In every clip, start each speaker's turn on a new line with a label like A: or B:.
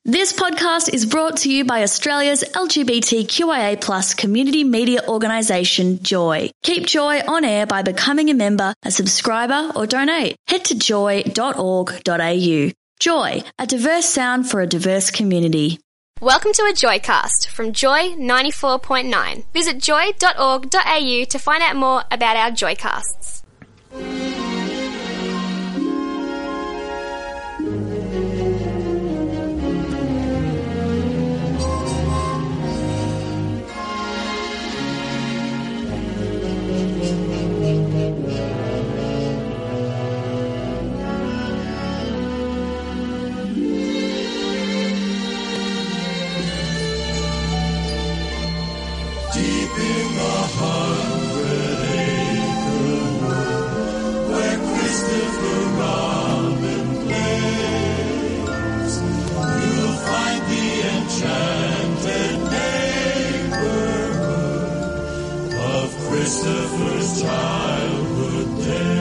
A: This podcast is brought to you by Australia's LGBTQIA+ community media organisation, Joy. Keep Joy on air by becoming a member, a subscriber or donate. Head to joy.org.au. Joy, a diverse sound for a diverse community.
B: Welcome to a Joycast from Joy 94.9. Visit joy.org.au to find out more about our Joycasts.
C: Christopher's childhood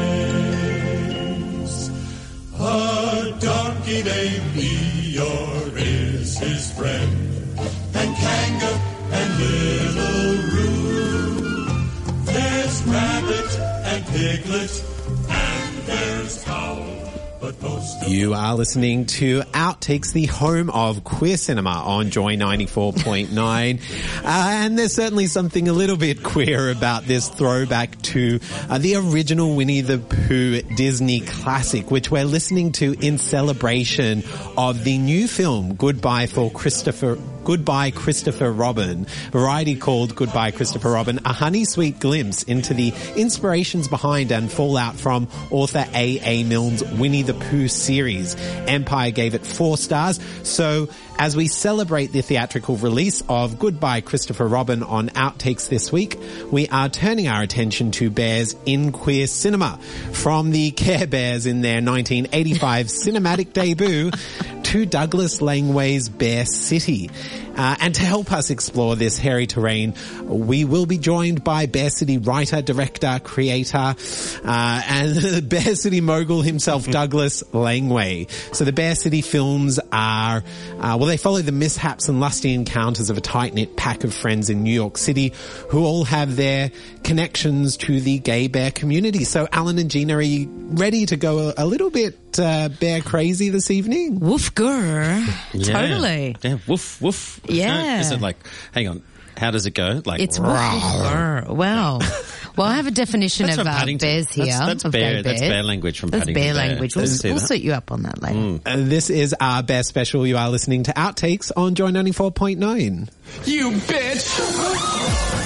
C: days. A donkey named Eeyore is his friend, and Kanga and Little Roo. There's Rabbit and Piglet, and there's Owl.
D: You are listening to Outtakes, the home of queer cinema on Joy 94.9. And there's certainly something a little bit queer about this throwback to the original Winnie the Pooh Disney classic, which we're listening to in celebration of the new film, Goodbye Christopher Robin, variety called Goodbye Christopher Robin, a honey-sweet glimpse into the inspirations behind and fallout from author A.A. Milne's Winnie the Pooh series. Empire gave it 4 stars. So as we celebrate the theatrical release of Goodbye Christopher Robin on Outtakes this week, we are turning our attention to bears in queer cinema. From the Care Bears in their 1985 cinematic debut to Douglas Langway's Bear City. And to help us explore this hairy terrain, we will be joined by Bear City writer, director, creator, and Bear City mogul himself, Douglas Langway. So the Bear City films are, they follow the mishaps and lusty encounters of a tight-knit pack of friends in New York City who all have their connections to the gay bear community. So Alan and Gina, are you ready to go a little bit bear crazy this evening?
E: Woof grr.
F: Yeah.
E: Totally.
F: Yeah, woof, woof.
E: Yeah.
F: Is it like, hang on, how does it go? Like,
E: it's woof, grr. Wow. Well, I have a definition of bears here.
F: That's bear language from Paddington.
E: That's bear language. We'll suit you up on that later.
D: This is our bear special. You are listening to Outtakes on Joy 94.9.
C: You bitch!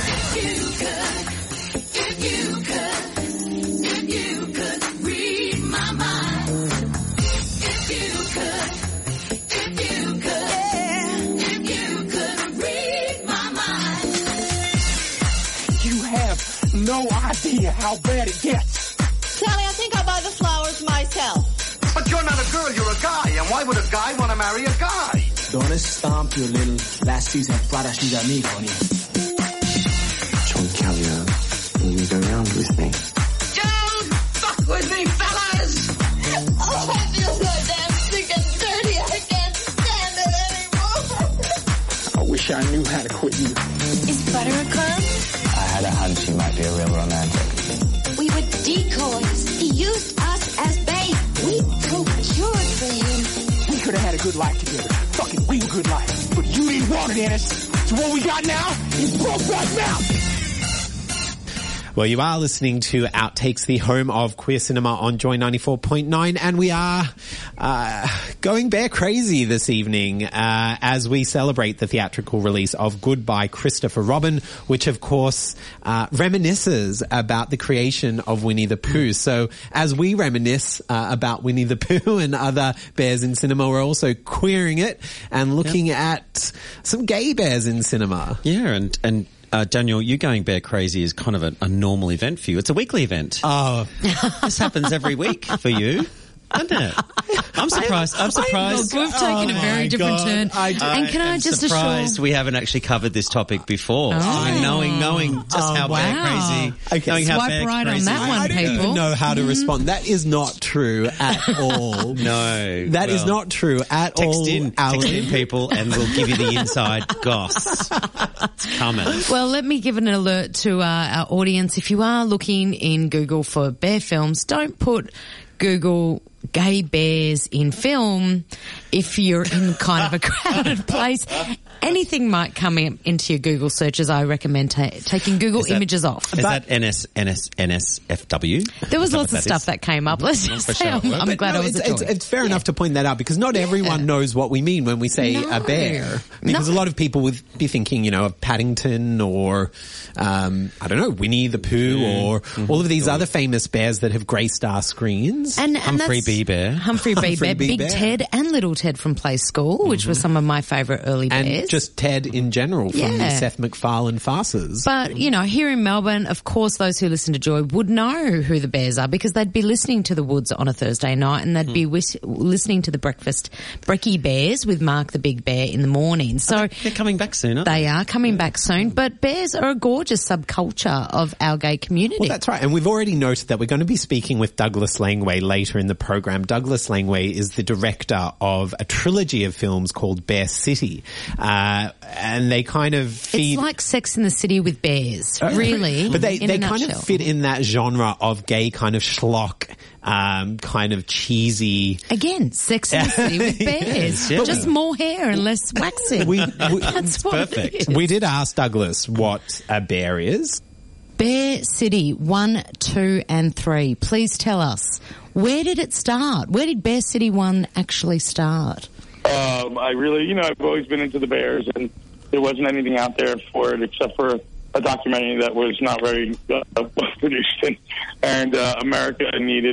C: No idea how bad it gets.
G: Sally, I think I'll buy the flowers myself.
H: But you're not a girl, you're a guy. And why would a guy want to marry a guy?
I: Don't stomp your little lasties and flatashes at me, honey.
J: John Caviar, will you go round with me?
G: Don't fuck with me, fellas! Oh, I feel so damn sick and dirty, I can't stand it anymore.
I: I wish I knew how to quit you.
G: Is butter a crumb?
J: I had a hunch you might be a real romantic.
G: We were decoys. He used us as bait. We procured for him.
I: We could have had a good life together. Fucking real good life. But you didn't want it, Ennis. So what we got now is broke right now.
D: Well, you are listening to Outtakes, the home of queer cinema on Joy 94.9, and we are going bear crazy this evening as we celebrate the theatrical release of Goodbye Christopher Robin, which of course reminisces about the creation of Winnie the Pooh. So as we reminisce about Winnie the Pooh and other bears in cinema, we're also queering it and looking at some gay bears in cinema.
F: Yeah, and Daniel, you going bear crazy is kind of a normal event for you. It's a weekly event.
D: Oh.
F: This happens every week for you. Isn't it? I'm surprised.
E: Look, we've taken a very different turn. And can I just
F: surprised
E: assure...
F: we haven't actually covered this topic before. Knowing just how bad crazy.
E: Okay. Swipe right on that one,
D: I don't
E: people.
D: even know how to respond. That is not true at all.
F: No.
D: That is not true at all.
F: Text in, people, and we'll give you the inside goss. It's coming.
E: Well, let me give an alert to our audience. If you are looking in Google for bear films, don't put Google gay bears in film if you're in kind of a crowded place. Anything might come into your Google searches. I recommend taking Google images off.
F: Is that NSFW?
E: There was lots of stuff that came up. Let's just say I'm glad I was a joy.
D: It's fair enough to point that out because not everyone knows what we mean when we say a bear. Because a lot of people would be thinking, of Paddington or, I don't know, Winnie the Pooh or all of these other famous bears that have graced our screens.
E: And
F: Humphrey B. Bear.
E: Humphrey B. Bear, Big Ted and Little Ted from Play School, which were some of my favourite early bears.
D: And just Ted in general from the Seth MacFarlane farces.
E: But, here in Melbourne, of course, those who listen to Joy would know who the bears are because they'd be listening to The Woods on a Thursday night and they'd be listening to the Brekkie Bears with Mark the Big Bear in the morning. So
F: they're coming back soon, aren't
E: they? They are coming back soon. But bears are a gorgeous subculture of our gay community.
D: Well, that's right. And we've already noted that we're going to be speaking with Douglas Langway later in the program. Douglas Langway is the director of a trilogy of films called Bear City. And they kind of feed...
E: It's like Sex in the City with bears, really.
D: But they kind of fit in that genre of gay kind of schlock, kind of cheesy...
E: Again, Sex in the City with bears. Yeah. Just more hair and less waxing. That's what
F: perfect.
E: It is.
D: We did ask Douglas what a bear is.
E: Bear City 1, 2 and 3. Please tell us, where did it start? Where did Bear City 1 actually start?
K: I really, I've always been into the bears, and there wasn't anything out there for it except for a documentary that was not very well produced, and America needed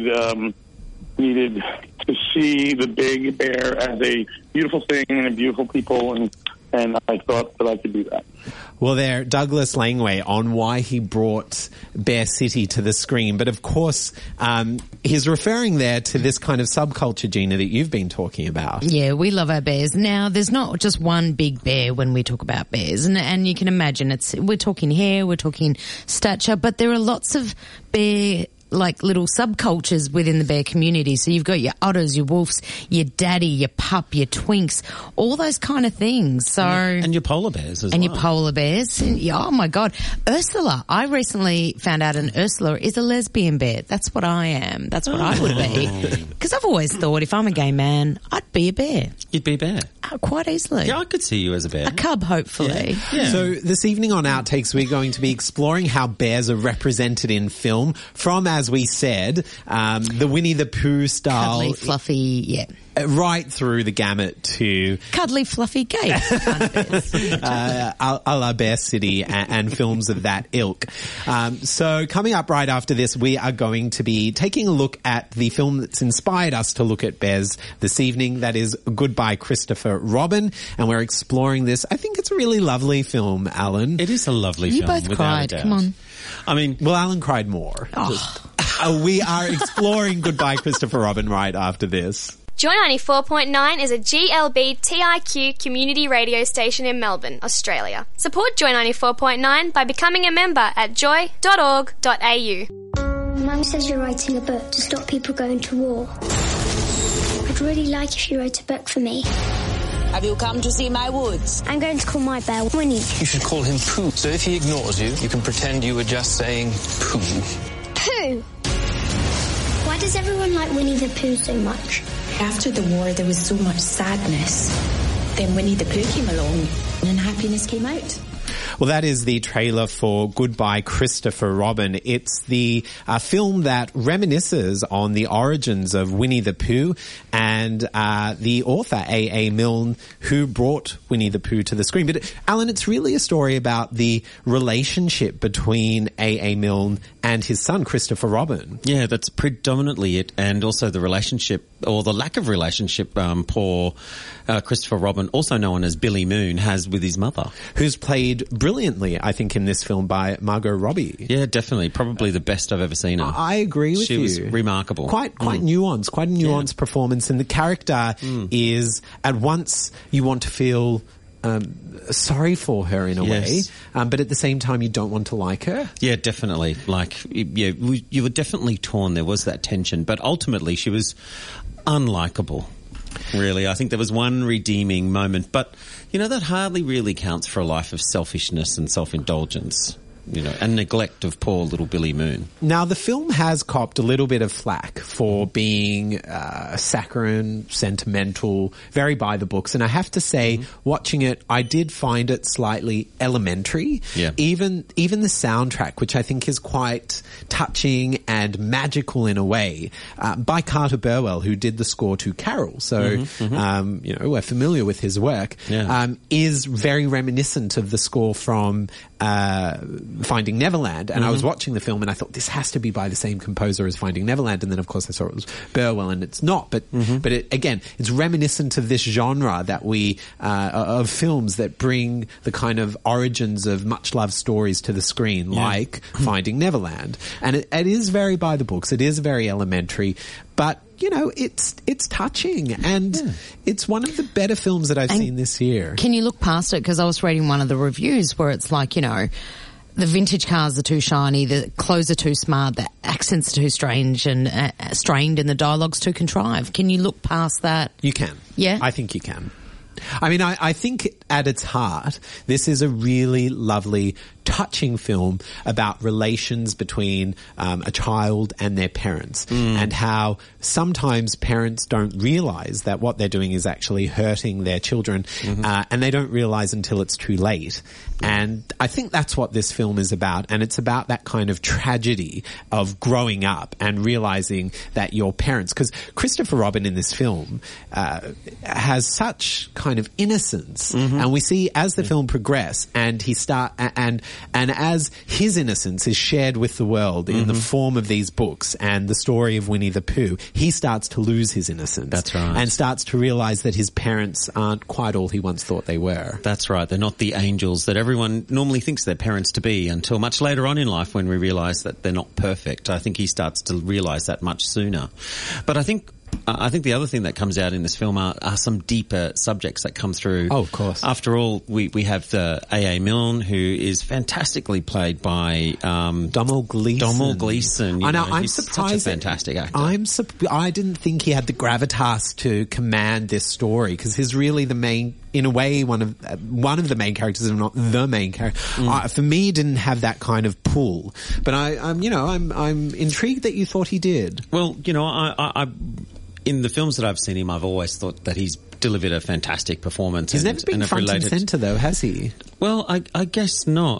K: to see the big bear as a beautiful thing and a beautiful people, and I thought that I could do that.
D: Well, there, Douglas Langway on why he brought Bear City to the screen. But of course, he's referring there to this kind of subculture, Gina, that you've been talking about.
E: Yeah, we love our bears. Now, there's not just one big bear when we talk about bears. And you can imagine we're talking hair, we're talking stature, but there are lots of bear like little subcultures within the bear community. So you've got your otters, your wolves, your daddy, your pup, your twinks, all those kind of things. So
F: and your polar bears as well.
E: And your polar bears. And, oh my God. Ursula. I recently found out an Ursula is a lesbian bear. That's what I am. That's what I would be. Because I've always thought if I'm a gay man, I'd be a bear.
F: You'd be a bear?
E: Quite easily.
F: Yeah, I could see you as a bear.
E: A cub, hopefully.
F: Yeah.
D: So this evening on Outtakes, we're going to be exploring how bears are represented in film from, as we said, the Winnie the Pooh style.
E: Cuddly, fluffy, yeah.
D: Right through the gamut to...
E: Cuddly, fluffy, gay kind of bears.
D: A la Bear City and films of that ilk. So coming up right after this, we are going to be taking a look at the film that's inspired us to look at bears this evening. That is Goodbye Christopher Robin. And we're exploring this. I think it's a really lovely film, Alan.
F: It is a lovely
E: film.
F: You
E: both cried. Come on.
F: I mean...
D: Well, Alan cried more. We are exploring Goodbye Christopher Robin right after this.
B: Joy 94.9 is a GLBTIQ community radio station in Melbourne, Australia. Support Joy 94.9 by becoming a member at joy.org.au.
L: Mum says you're writing a book to stop people going to war. I'd really like if you wrote a book for me.
M: Have you come to see my woods?
L: I'm going to call my bear Winnie.
N: You should call him Pooh. So if he ignores you, you can pretend you were just saying Pooh.
L: Pooh! Why does everyone like Winnie the Pooh so much?
O: After the war, there was so much sadness. Then Winnie the Pooh came along and happiness came out.
D: Well, that is the trailer for Goodbye Christopher Robin. It's the film that reminisces on the origins of Winnie the Pooh and the author A.A. Milne, who brought Winnie the Pooh to the screen. But, Alan, it's really a story about the relationship between A.A. Milne and his son, Christopher Robin.
F: Yeah, that's predominantly it, and also the relationship, or the lack of relationship, poor Christopher Robin, also known as Billy Moon, has with his mother.
D: Who's played brilliantly, I think, in this film by Margot Robbie.
F: Yeah, definitely. Probably the best I've ever seen her.
D: I agree with you.
F: She was remarkable.
D: Quite nuanced, quite a nuanced performance. And the character is, at once, you want to feel sorry for her in a way, but at the same time, you don't want to like her.
F: Yeah, definitely. You were definitely torn. There was that tension. But ultimately, she was unlikable. Really, I think there was one redeeming moment, but that hardly really counts for a life of selfishness and self-indulgence, and neglect of poor little Billy Moon.
D: Now, the film has copped a little bit of flack for being saccharine, sentimental, very by the books, and I have to say, watching it, I did find it slightly elementary.
F: Yeah.
D: Even the soundtrack, which I think is quite touching and magical in a way, by Carter Burwell, who did the score to Carol. So, we're familiar with his work.
F: Yeah.
D: Is very reminiscent of the score from Finding Neverland, and I was watching the film and I thought this has to be by the same composer as Finding Neverland, and then of course I saw it was Burwell, and it's not, but it's reminiscent of this genre that we of films that bring the kind of origins of much loved stories to the screen, like Finding Neverland, and it is very by the books, it is very elementary, but it's touching, and it's one of the better films that I've seen this year.
E: Can you look past it? Because I was reading one of the reviews where it's like, the vintage cars are too shiny, the clothes are too smart, the accents are too strange and strained, and the dialogue's too contrived. Can you look past that?
D: You can.
E: Yeah?
D: I think you can. I mean, I think at its heart, this is a really lovely, touching film about relations between a child and their parents, and how sometimes parents don't realize that what they're doing is actually hurting their children, and they don't realize until it's too late. And I think that's what this film is about, and it's about that kind of tragedy of growing up and realizing that your parents, because Christopher Robin in this film has such kind of innocence, and we see as the film progresses, and and as his innocence is shared with the world in the form of these books and the story of Winnie the Pooh, he starts to lose his innocence.
F: That's right.
D: And starts to realize that his parents aren't quite all he once thought they were.
F: That's right. They're not the angels that everyone normally thinks their parents to be, until much later on in life when we realize that they're not perfect. I think he starts to realize that much sooner. But I think the other thing that comes out in this film are some deeper subjects that come through.
D: Oh, of course.
F: After all, we have the A.A. Milne, who is fantastically played by
D: Domhnall Gleeson.
F: I
D: know, I'm
F: he's
D: surprised.
F: Such a fantastic actor.
D: I didn't think he had the gravitas to command this story, because he's really the main, in a way, one of the main characters, if not the main character. For me, didn't have that kind of pull. But I'm intrigued that you thought he did.
F: Well, I in the films that I've seen him, I've always thought that he's delivered a fantastic performance.
D: He's never been front and centre, though, has he?
F: Well, I guess not.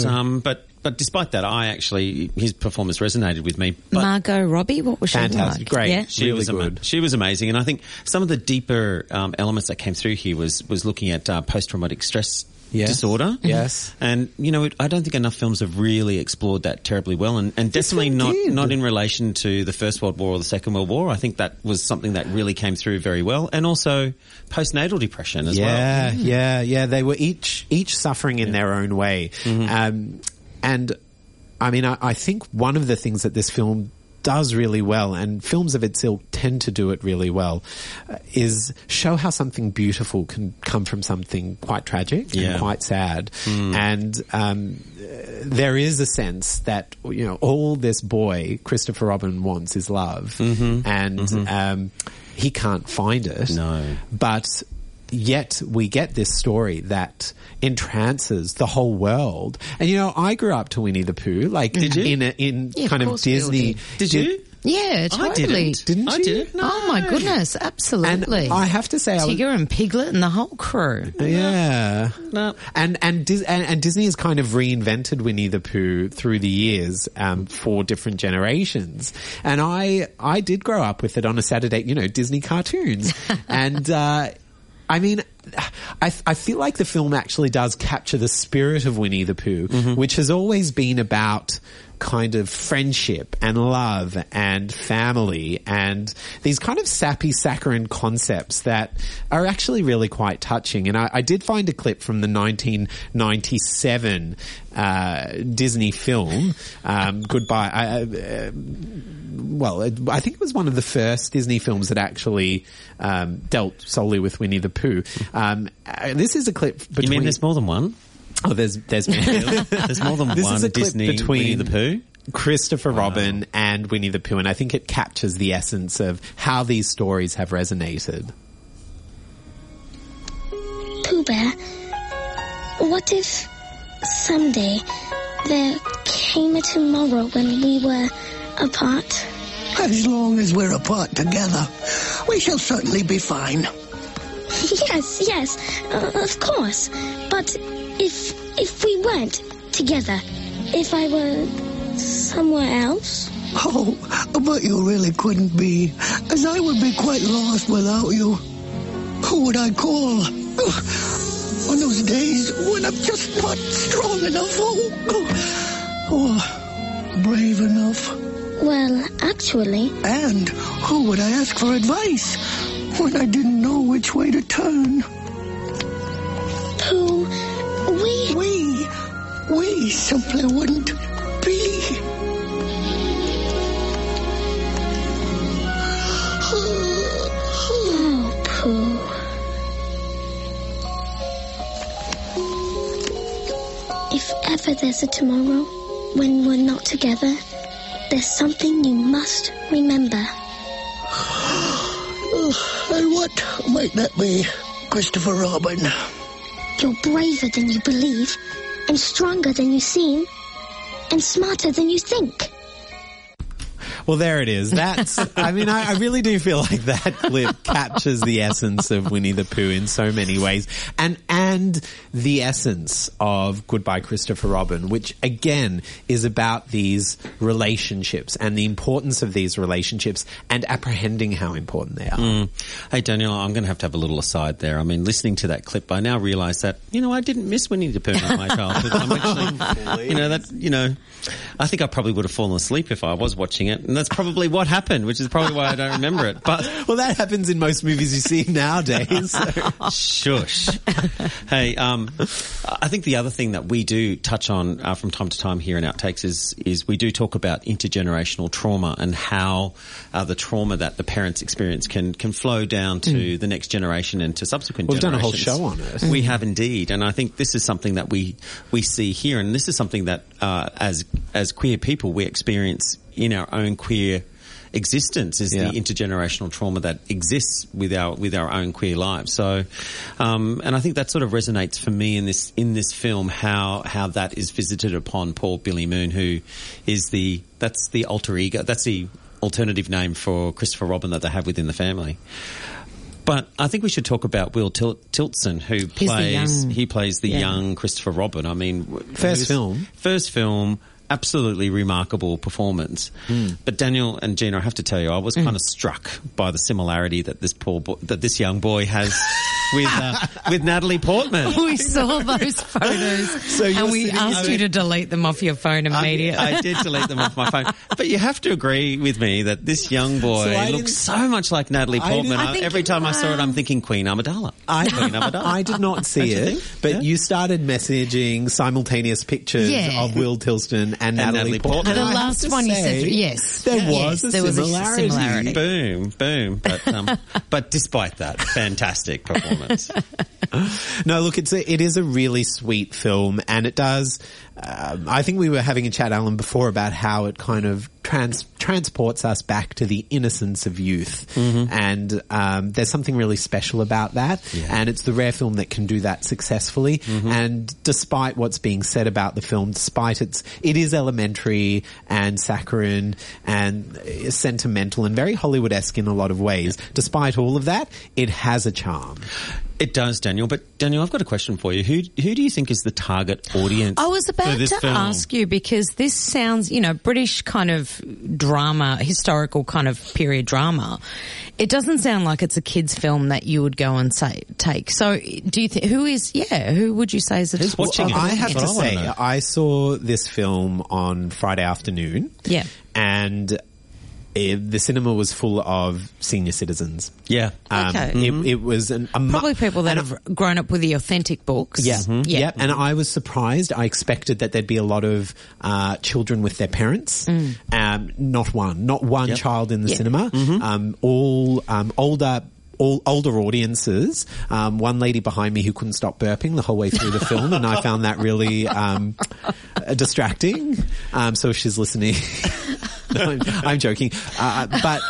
F: But despite that, his performance resonated with me. But
E: Margot Robbie, what was she
D: fantastic,
E: like?
D: great,
E: yeah.
F: She was good. She was amazing, and I think some of the deeper elements that came through here was looking at post-traumatic stress disorder.
D: Yes.
F: And, I don't think enough films have really explored that terribly well, and definitely not in relation to the First World War or the Second World War. I think that was something that really came through very well, and also postnatal depression as well.
D: Yeah. They were each suffering in their own way. And, I mean, I think one of the things that this film does really well, and films of its ilk tend to do it really well, is show how something beautiful can come from something quite tragic and quite sad. And there is a sense that, all this boy, Christopher Robin, wants is love. And he can't find it.
F: No.
D: But yet we get this story that entrances the whole world. And I grew up to Winnie the Pooh, like in kind of Disney.
F: Did you?
E: Yeah, totally.
D: Didn't you?
F: I did. No.
E: Oh my goodness, absolutely.
D: And I have to say,
E: Tigger and Piglet and the whole crew.
D: Yeah.
F: No.
D: And Disney has kind of reinvented Winnie the Pooh through the years, for different generations. And I did grow up with it on a Saturday, Disney cartoons. And, I mean, I feel like the film actually does capture the spirit of Winnie the Pooh, which has always been about kind of friendship and love and family and these kind of sappy, saccharine concepts that are actually really quite touching. And I did find a clip from the 1997 Disney film, Goodbye. I think it was one of the first Disney films that actually dealt solely with Winnie the Pooh. This is a clip between...
F: You mean there's more than one?
D: Oh, there's
F: more than
D: this
F: one
D: is a clip
F: Disney
D: between
F: Winnie the Pooh?
D: Christopher Robin and Winnie the Pooh, and I think it captures the essence of how these stories have resonated.
L: Pooh Bear, what if someday there came a tomorrow when we were apart?
P: As long as we're apart together, we shall certainly be fine.
L: Yes, of course. But if we weren't together, if I were somewhere else?
P: Oh, but you really couldn't be, as I would be quite lost without you. Who would I call? On those days when I'm just not strong enough, or brave enough.
L: Well, actually...
P: And who would I ask for advice when I didn't know which way to turn?
L: Pooh,
P: we simply wouldn't be.
L: Oh, Pooh. If ever there's a tomorrow when we're not together, there's something you must remember.
P: And what might that be, Christopher Robin?
L: You're braver than you believe, and stronger than you seem, and smarter than you think.
D: Well, there it is. That's, I mean, I really do feel like that clip captures the essence of Winnie the Pooh in so many ways. And the essence of Goodbye Christopher Robin, which again is about these relationships and the importance of these relationships and apprehending how important they are.
F: Hey, Daniel, I'm going to have a little aside there. I mean, listening to that clip, I now realise that, I didn't miss Winnie the Pooh in my childhood. I'm actually, I think I probably would have fallen asleep if I was watching it. And that's probably what happened, which is probably why I don't remember it. But
D: well, that happens in most movies you see nowadays. So.
F: Shush. Hey, I think the other thing that we do touch on from time to time here in Outtakes is we do talk about intergenerational trauma and how the trauma that the parents experience can flow down to the next generation and to subsequent generations.
D: We've done a whole show on it.
F: We have indeed, and I think this is something that we see here, and this is something that as queer people we experience in our own queer existence, is the intergenerational trauma that exists with our own queer lives. So, and I think that sort of resonates for me in this film, how that is visited upon Paul Billy Moon, who is that's the alter ego, that's the alternative name for Christopher Robin that they have within the family. But I think we should talk about Will Tiltson, who plays the young Christopher Robin. I mean, first film. Absolutely remarkable performance. But Daniel and Gina, I have to tell you, I was kind of struck by the similarity that this young boy has with Natalie Portman.
E: We saw those photos and we asked you to delete them off your phone immediately.
F: I did delete them off my phone. But you have to agree with me that this young boy looks so much like Natalie Portman. Every time I saw it, I'm thinking Queen Amidala.
D: I did not see it, but you started messaging simultaneous pictures of Will Tilton and Natalie Portman.
E: The last one you said, yes.
D: There was a similarity.
F: Boom. But despite that, fantastic performance.
D: No, look, it is a really sweet film, and it does. I think we were having a chat, Alan, before about how it kind of transports us back to the innocence of youth, and there's something really special about that. And it's the rare film that can do that successfully. And despite what's being said about the film, despite it is elementary and saccharine and sentimental and very Hollywood-esque in a lot of ways. Despite all of that, it has a charm.
F: It does, Daniel. But Daniel, I've got a question for you. Who do you think is the target audience?
E: I was about
F: for this
E: to
F: film?
E: ask you, because this sounds, British kind of drama, historical kind of period drama. It doesn't sound like it's a kids' film that you would go and take. So, do you think who would you say is
F: Who's watching it?
D: I have to
F: That's what I wanna
D: say,
F: know.
D: I saw this film on Friday afternoon.
E: Yeah.
D: And the cinema was full of senior citizens.
F: Yeah.
E: Okay.
D: It was
E: Probably people that have grown up with the authentic books.
D: Yeah.
F: Mm-hmm.
E: Yeah.
D: Yep. And I was surprised. I expected that there'd be a lot of children with their parents. Not one child in the cinema. All older audiences. One lady behind me who couldn't stop burping the whole way through the film, and I found that really distracting. So if she's listening, I'm joking. But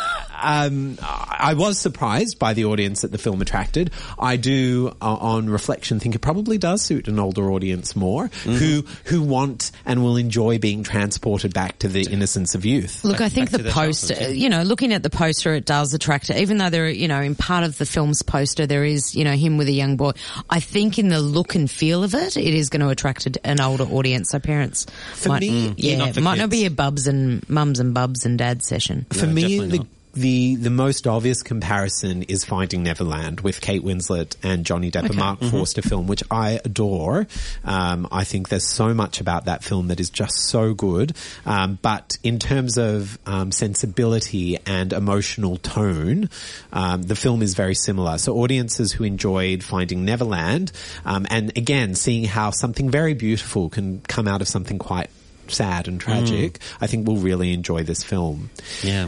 D: I was surprised by the audience that the film attracted. I do, on reflection, think it probably does suit an older audience more, who want and will enjoy being transported back to the innocence of youth.
E: Look, I think
F: back to
E: the
F: their
E: poster,
F: childhood,
E: looking at the poster, it does attract it. Even though there, in part of the film's poster, there is, him with a young boy. I think in the look and feel of it, it is going to attract an older audience. So parents might not be a mums and bubs and dads session.
D: For me, the most obvious comparison is Finding Neverland with Kate Winslet and Johnny Depp, a Mark Forster film, which I adore. I think there's so much about that film that is just so good. But in terms of sensibility and emotional tone, the film is very similar. So audiences who enjoyed Finding Neverland, and again, seeing how something very beautiful can come out of something quite sad and tragic, I think we'll really enjoy this film.
F: Yeah.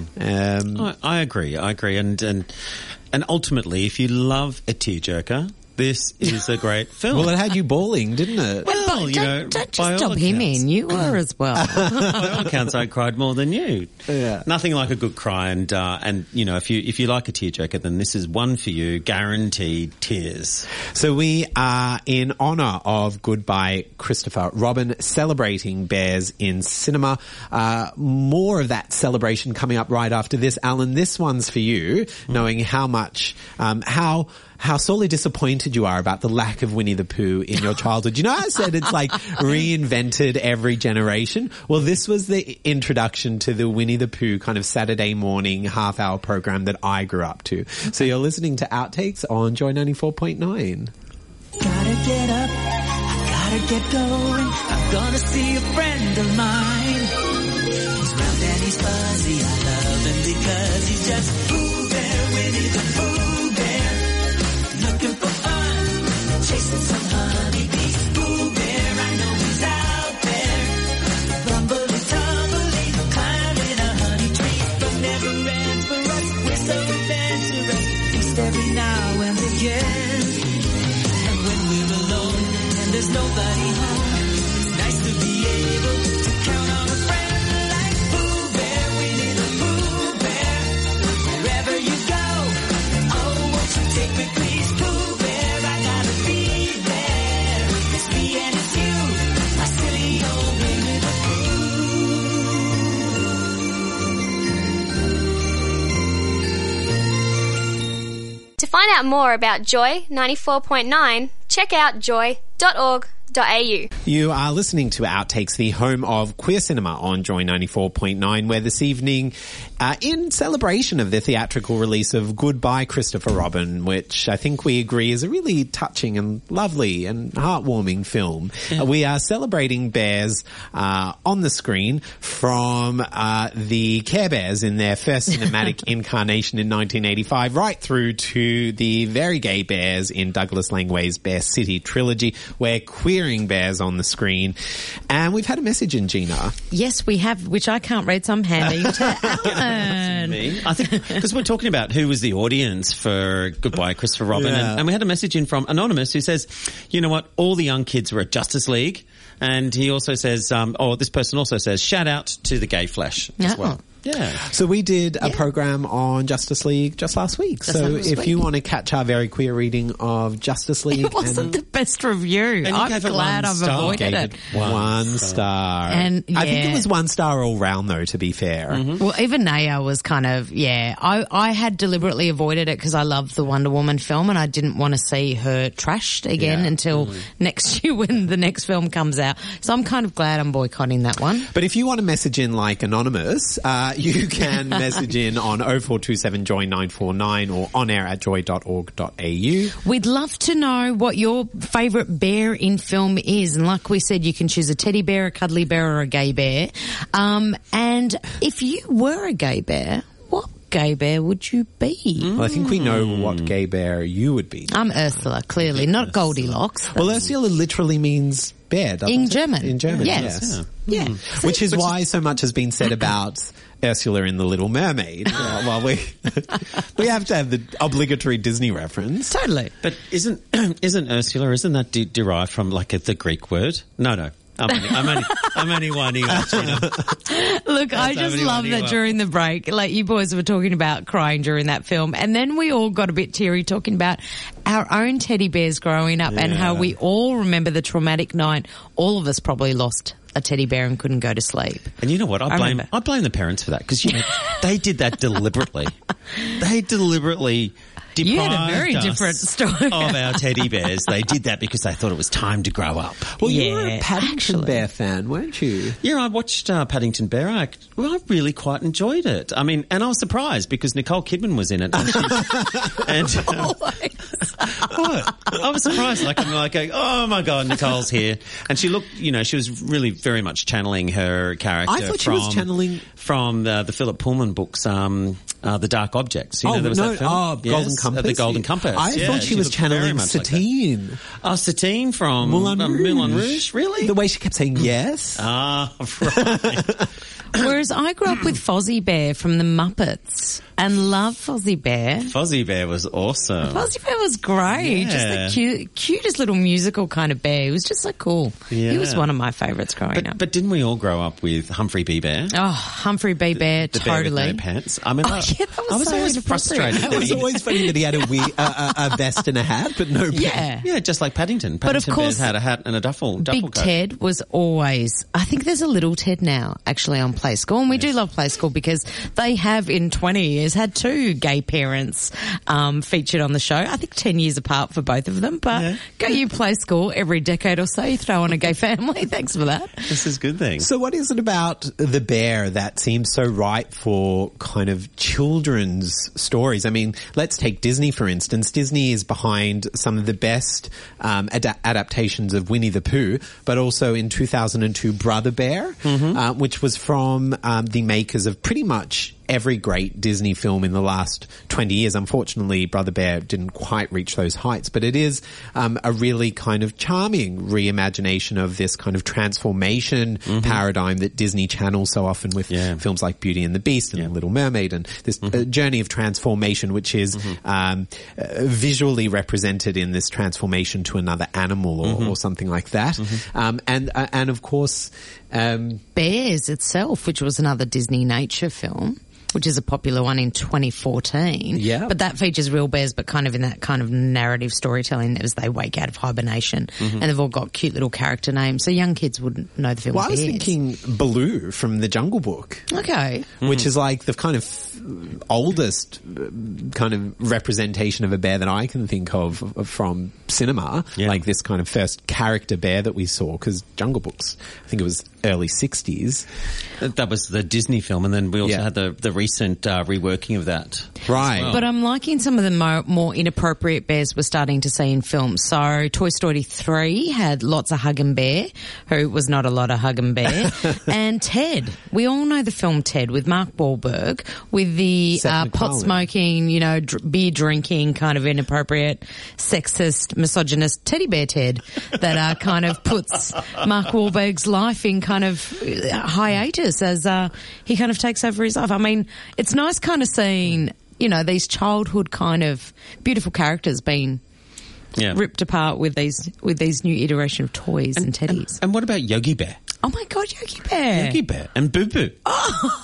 F: I agree. And ultimately, if you love a tearjerker, this is a great film.
D: Well, it had you bawling, didn't it?
E: Well, don't just dub him in. You were as well.
F: By all accounts, I cried more than you.
D: Yeah.
F: Nothing like a good cry, and if you like a tearjerker, then this is one for you, guaranteed tears.
D: So we are in honour of Goodbye Christopher Robin, celebrating bears in cinema. More of that celebration coming up right after this. Alan, this one's for you, knowing how much, how sorely disappointed you are about the lack of Winnie the Pooh in your childhood. You know, I said it's like reinvented every generation. Well, this was the introduction to the Winnie the Pooh kind of Saturday morning half-hour program that I grew up to. So you're listening to Outtakes on Joy 94.9.
Q: Gotta get up, I gotta get going. I'm gonna see a friend of mine. He's round and he's fuzzy, I love him because he's just Pooh Bear, Winnie the Pooh Bear. Looking for fun, chasing some honeybees. Pooh Bear, I know he's out there. Rumbly tumbly, climbing a honey tree. But never ends for us, we're so adventurous. Feast every now and again. And when we're alone and there's nobody home, it's nice to be able to count on a friend like Pooh Bear, Winnie the Pooh Bear. Wherever you go, oh, won't you take me please? Pooh Bear, I gotta be there. It's me and it's you, my silly old Winnie the
B: To find out more about Joy 94.9, check out joy.org.au.
D: You are listening to Outtakes, the home of queer cinema on Joy 94.9, where this evening, in celebration of the theatrical release of Goodbye Christopher Robin, which I think we agree is a really touching and lovely and heartwarming film, we are celebrating bears on the screen from the Care Bears in their first cinematic incarnation in 1985, right through to the very gay bears in Douglas Langway's Bear City trilogy. We're queering bears on the screen. And we've had a message in, Gina.
E: Yes, we have, which I can't read, so I'm handing to Alan.
F: Me. I think, because we're talking about who was the audience for Goodbye Christopher Robin,
D: Yeah.
F: and we had a message in from Anonymous who says, you know what, all the young kids were at Justice League, and he also says, this person also says, shout out to the Gay Flesh as well. Yeah.
D: So we did a program on Justice League just last week. So if you want to catch our very queer reading of Justice League...
E: It wasn't the best review. I'm glad I've avoided it.
D: One star.
E: And
D: I think it was 1 star all round, though, to be fair.
E: Well, even Naya was kind of, I had deliberately avoided it because I love the Wonder Woman film and I didn't want to see her trashed again until next year when the next film comes out. So I'm kind of glad I'm boycotting that one.
D: But if you want to message in like Anonymous, you can message in on 0427 Joy 949 or onair@joy.org.au.
E: We'd love to know what your favourite bear in film is. And like we said, you can choose a teddy bear, a cuddly bear or a gay bear. And if you were a gay bear, what gay bear would you be?
D: Well, I think we know what gay bear you would be.
E: I'm Ursula, clearly, not Goldilocks.
D: Well, Ursula literally means bear, doesn't
E: in
D: it?
E: German.
D: In German,
E: yes. Yeah.
D: Which is why so much has been said about Ursula in The Little Mermaid. Well, we have to have the obligatory Disney reference.
E: Totally.
F: But isn't Ursula, isn't that derived from like the Greek word? No. I'm only winding up.
E: Look, I just love that during the break, like you boys were talking about crying during that film, and then we all got a bit teary talking about our own teddy bears growing up and how we all remember the traumatic night. All of us probably lost a teddy bear and couldn't go to sleep.
F: And you know what? I blame the parents for that because they did that deliberately. They deliberately
E: You had a
F: deprived
E: very
F: us
E: different story
F: of our teddy bears. They did that because they thought it was time to grow up.
D: Well, you were a Paddington Bear fan, weren't you?
F: Yeah, I watched Paddington Bear. I really quite enjoyed it. I mean, and I was surprised because Nicole Kidman was in it. I was surprised. I'm like, oh my God, Nicole's here. And she looked, she was really very much channeling her character.
D: I thought she was channeling...
F: From the Philip Pullman books, The Dark Objects. There was that film?
D: Golden Compass.
F: The Golden Compass.
D: I thought she was channeling Satine.
F: Satine from
D: Moulin
F: Rouge. Really?
D: The way she kept saying yes.
F: Right.
E: Whereas I grew up with Fozzie Bear from the Muppets and loved Fozzie Bear.
F: Fozzie Bear was awesome.
E: Fozzie Bear was great.
F: Yeah.
E: Just the cutest little musical kind of bear. He was just so cool.
F: Yeah.
E: He was one of my favourites growing up.
F: But didn't we all grow up with Humphrey B. Bear?
E: Oh, Humphrey B. Bear,
F: the
E: totally.
F: Bear with no pants. I mean,
E: that was
F: I was
E: so
F: always frustrated.
D: It was always funny that he had a vest and a hat, but no pants.
F: Yeah, just like Paddington.
E: But of course,
F: Bear had a hat and a duffel
E: Big
F: coat.
E: Ted was always... I think there's a little Ted now, actually, on Play School. And we do love Play School because they have, in 20 years, had 2 gay parents featured on the show. I think 10 years apart for both of them. But go you Play School every decade or so, you throw on a gay family. Thanks for that.
F: This is a good thing.
D: So what is it about the bear that seems so right for kind of children's stories? I mean, let's take Disney, for instance. Disney is behind some of the best adaptations of Winnie the Pooh, but also in 2002, Brother Bear, which was from the makers of pretty much every great Disney film in the last 20 years. Unfortunately, Brother Bear didn't quite reach those heights, but it is a really kind of charming reimagination of this kind of transformation paradigm that Disney channels so often with films like Beauty and the Beast and The Little Mermaid, and this journey of transformation, which is visually represented in this transformation to another animal or something like that. And of course...
E: Bears itself, which was another Disney nature film, which is a popular one in 2014.
D: Yeah.
E: But that features real bears, but kind of in that kind of narrative storytelling as they wake out of hibernation. And they've all got cute little character names, so young kids wouldn't know the film.
D: Well, I was thinking Baloo from The Jungle Book.
E: Okay.
D: Which is like the kind of oldest kind of representation of a bear that I can think of from cinema. Like this kind of first character bear that we saw, because Jungle Books, I think it was early 60s.
F: That was the Disney film, and then we also had the recent reworking of that.
D: Right.
F: Well.
E: But I'm liking some of the more inappropriate bears we're starting to see in films. So Toy Story 3 had lots of Hug-and Bear, who was not a lot of Hug-and Bear. And Ted. We all know the film Ted with Mark Wahlberg, with the pot-smoking, beer drinking, kind of inappropriate, sexist, misogynist teddy bear Ted that kind of puts Mark Wahlberg's life in kind of hiatus as he kind of takes over his life. I mean, it's nice kind of seeing, these childhood kind of beautiful characters being ripped apart with these new iteration of toys and teddies.
F: And what about Yogi Bear?
E: Oh my God, Yogi Bear.
F: Yogi Bear and Boo Boo.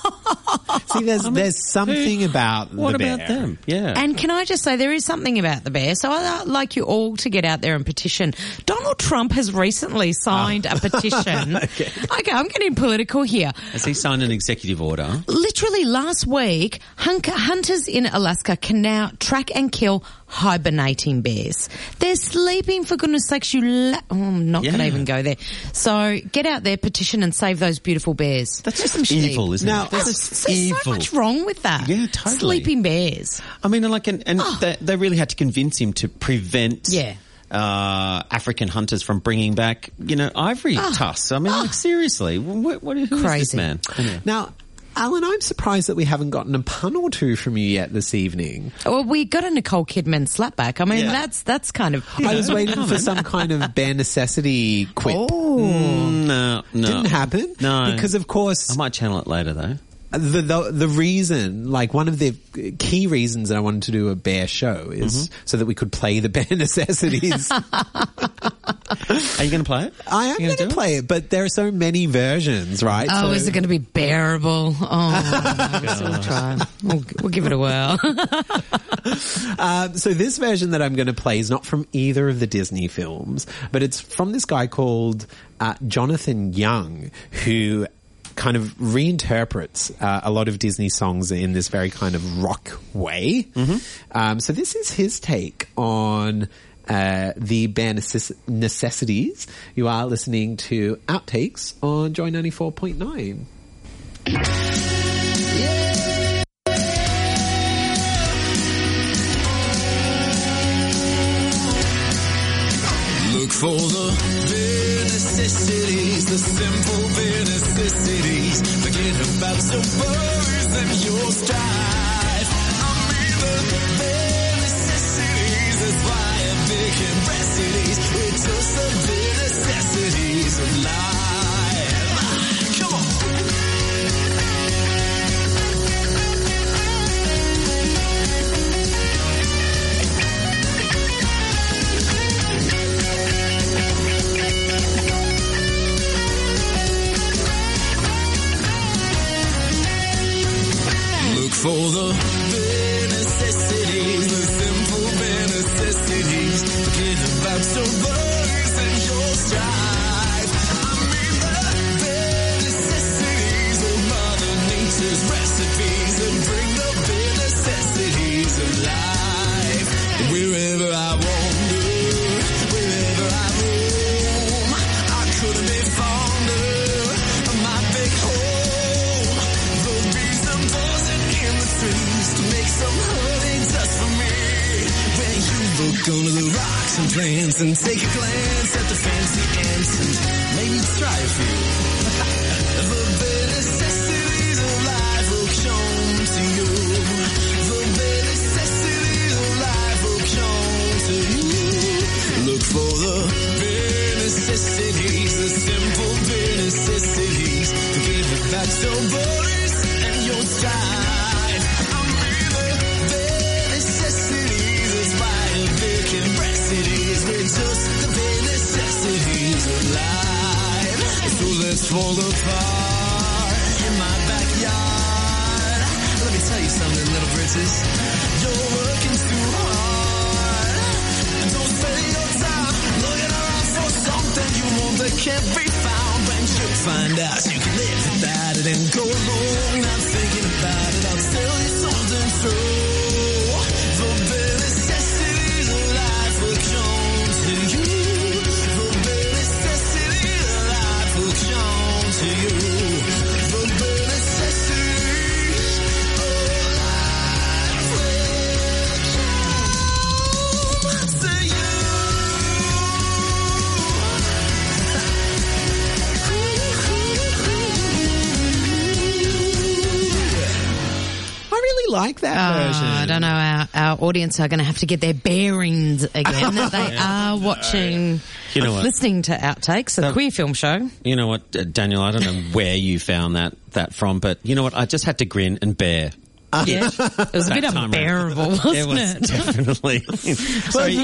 D: See, there's something about
F: What
D: the bear.
F: about them? Yeah.
E: And can I just say, there is something about the bear. So I'd like you all to get out there and petition. Donald Trump has recently signed a petition. Okay, I'm getting political here.
F: Has he signed an executive order?
E: Literally last week, hunters in Alaska can now track and kill hibernating bears. They're sleeping, for goodness sakes. I'm not going to even go there. So get out there, petition, and save those beautiful bears.
F: That's just evil, isn't it?
E: There's
F: evil.
E: so much wrong with that.
F: Yeah, totally.
E: Sleeping bears.
F: I mean, they really had to convince him to prevent African hunters from bringing back, ivory tusks. I mean, seriously, who is this man? Anyway.
D: Now, Alan, I'm surprised that we haven't gotten a pun or two from you yet this evening.
E: Well, we got a Nicole Kidman slapback. I mean, that's kind of...
D: I was waiting for some kind of bare necessity quip.
F: No.
D: Didn't happen?
F: No.
D: Because, of course...
F: I might channel it later, though.
D: The reason, like one of the key reasons that I wanted to do a bear show is so that we could play the bare necessities.
F: Are you going to play it?
D: I am going to play it, but there are so many versions, right?
E: Oh, is it going to be bearable? Oh, we'll try. We'll give it a whirl.
D: So this version that I'm going to play is not from either of the Disney films, but it's from this guy called Jonathan Young, who kind of reinterprets a lot of Disney songs in this very kind of rock way. So this is his take on the bare necessities. You are listening to Outtakes on Joy 94.9.
R: Look for the bare necessities, the simple bare necessities. Forget about your worries and your strife. I mean the bare necessities, that's why I'm making recipes. It's just the bare necessities of life. Come on. For the bare necessities, the simple bare necessities. Forget about your worries and your strife. I mean the bare necessities of Mother Nature's recipes that bring the bare necessities of life. Wherever I wander, wherever I roam, I couldn't be fonder of my big home. There'll be some buzzing in the trees to make some honey just for me. When you look under the rocks and plants and take a glance at the fancy ants and maybe try a few. The bare necessities of life will come to you. The bare necessities of life will come to you. Look for the bare necessities, the simple bare necessities. Forget about your worries and your strife. Let's fall apart in my backyard. Let me tell you something, little britches. You're working too hard. Don't spend your time looking around for something you want that can't be found. When you find out you can live without it and go along not thinking about it, I'll tell you something true. The bare necessities of life will come to you. To you, the bare necessities of life will come to you.
D: I really like that version.
E: I don't know. Our audience are going to have to get their bearings again. They are watching, listening to Outtakes, a queer film show.
F: You know what, Daniel, I don't know where you found that from, but you know what, I just had to grin and bear.
E: Yeah, it was a bit unbearable, wasn't
F: it? Was definitely.
E: So you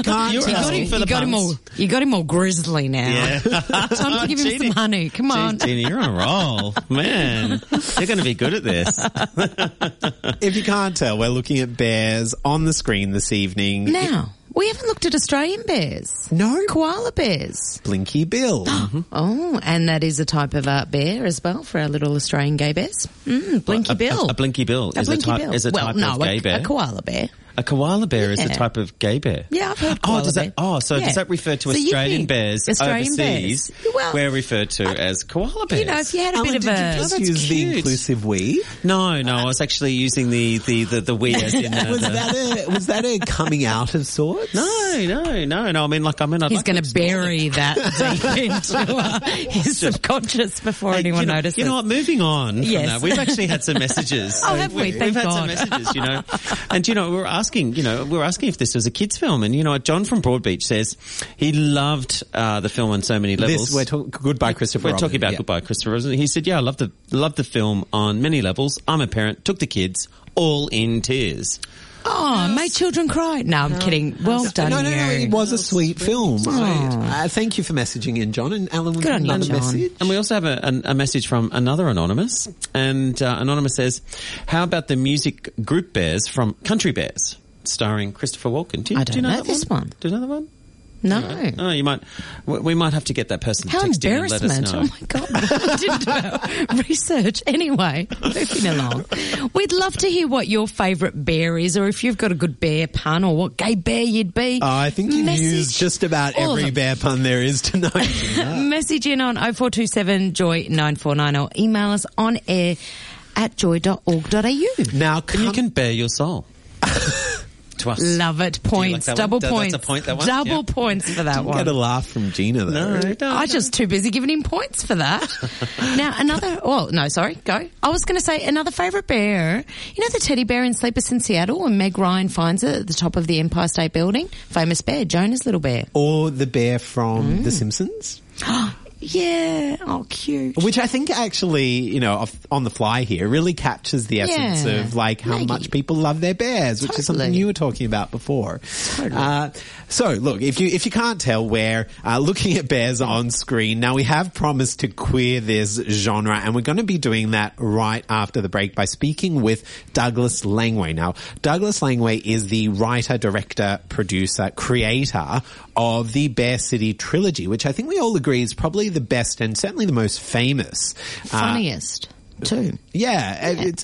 E: got him all grizzly now.
F: Yeah.
E: Time to give him some honey. Come on.
F: Jeez, Gina, you're on a roll. Man, you're going to be good at this.
D: If you can't tell, we're looking at bears on the screen this evening.
E: Now, we haven't looked at Australian bears.
D: No.
E: Koala bears.
D: Blinky Bill.
E: Oh, and that is a type of bear as well for our little Australian gay bears. Blinky Bill.
F: A Blinky Bill is a type of gay bear.
E: A koala bear.
F: A koala bear is a type of gay bear.
E: Yeah, I've heard koala bear.
F: Does that refer to Australian bears overseas?
E: Well,
F: we're referred to as koala bears.
E: You know, if you had a bit of
D: did you just use the inclusive we?
F: No, I was actually using the we as in
D: was that a coming out of sorts?
F: No.
E: He's going to bury that deep into his subconscious before anyone notices.
F: You know what? Moving on from that, we've actually had some messages.
E: Oh, have we?
F: We've had some messages, you know. And, you know, we're asking if this was a kids' film. And, you know, John from Broadbeach says he loved the film on so many levels.
D: Goodbye, Christopher Robin.
F: We're talking about Goodbye, Christopher Robin. He said, I love the film on many levels. I'm a parent, took the kids, all in tears.
E: Oh, made children cry. No, I'm kidding. Well done,
D: No, it was a sweet film. Thank you for messaging in, John. And Alan,
E: good on you, John.
F: Message. And we also have a message from another Anonymous. And Anonymous says, how about the music group Bears from Country Bears, starring Christopher Walken? Do you know
E: this one.
F: Do you know that one?
E: No.
F: Oh, we might have to get that person to
E: How
F: text in and let us know.
E: Oh my God. I didn't do research. Anyway, moving along. We'd love to hear what your favourite bear is, or if you've got a good bear pun, or what gay bear you'd be.
D: Oh, I think you've used just about every bear pun there is to know.
E: Message in on 0427 Joy 949 or email us on air at joy.org.au.
D: Now,
F: you can bear your soul. To us.
E: Love it. Points. Double points.
F: That's a point, that one?
E: Double points for that one.
D: Get a laugh from Gina, though.
E: No, I was just too busy giving him points for that. Go. I was going to say another favourite bear. You know the teddy bear in Sleepless in Seattle when Meg Ryan finds it at the top of the Empire State Building? Famous bear, Jonah's little bear.
D: Or the bear from The Simpsons.
E: Yeah. Oh, cute.
D: Which I think actually, you know, on the fly here really captures the essence of like how much people love their bears, which is something you were talking about before. So look, if you can't tell, we're looking at bears on screen. Now we have promised to queer this genre, and we're going to be doing that right after the break by speaking with Douglas Langway. Now, Douglas Langway is the writer, director, producer, creator of the Bear City trilogy, which I think we all agree is probably the best and certainly the most famous.
E: Funniest, too.
D: Yeah. It's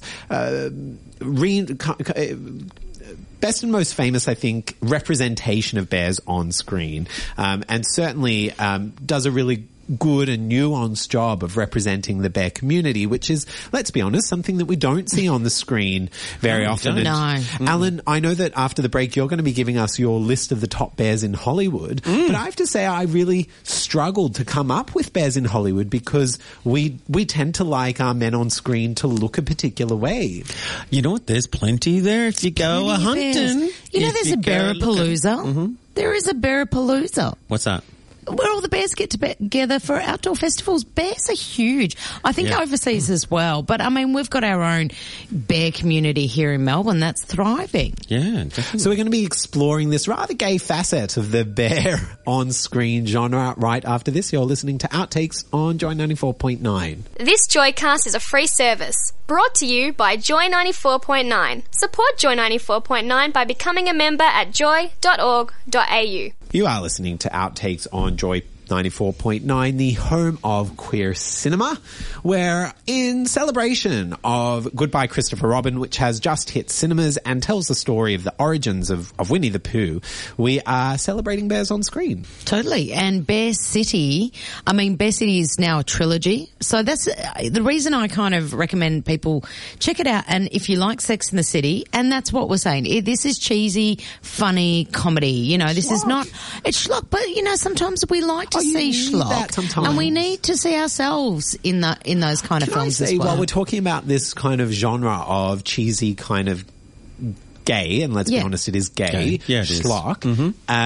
D: best and most famous, I think, representation of bears on screen. And certainly does a really good and nuanced job of representing the bear community, which is, let's be honest, something that we don't see on the screen very often. And Alan, I know that after the break you're going to be giving us your list of the top bears in Hollywood, but I have to say I really struggled to come up with bears in Hollywood because we tend to like our men on screen to look a particular way.
F: You know what? There's plenty there if you go hunting.
E: You know, there's a Bearapalooza. There is a Bearapalooza.
F: What's that?
E: Where all the bears get together for outdoor festivals. Bears are huge. I think overseas as well. But, I mean, we've got our own bear community here in Melbourne that's thriving.
F: Yeah, definitely.
D: So we're going to be exploring this rather gay facet of the bear on-screen genre right after this. You're listening to Outtakes on Joy 94.9.
B: This Joycast is a free service brought to you by Joy 94.9. Support Joy 94.9 by becoming a member at joy.org.au.
D: You are listening to Outtakes on Joy 94.9, the home of queer cinema, where in celebration of Goodbye Christopher Robin, which has just hit cinemas and tells the story of the origins of Winnie the Pooh, we are celebrating bears on screen.
E: Totally. And Bear City is now a trilogy. So that's the reason I kind of recommend people check it out. And if you like Sex and the City, and that's what we're saying, this is cheesy, funny comedy. You know, this is not, it's schlock, but you know, sometimes we like to see schlock, and we need to see ourselves in those kind of films as well.
D: While we're talking about this kind of genre of cheesy kind of gay, and let's be honest, it is gay,
F: Yeah, it
D: schlock.
F: is.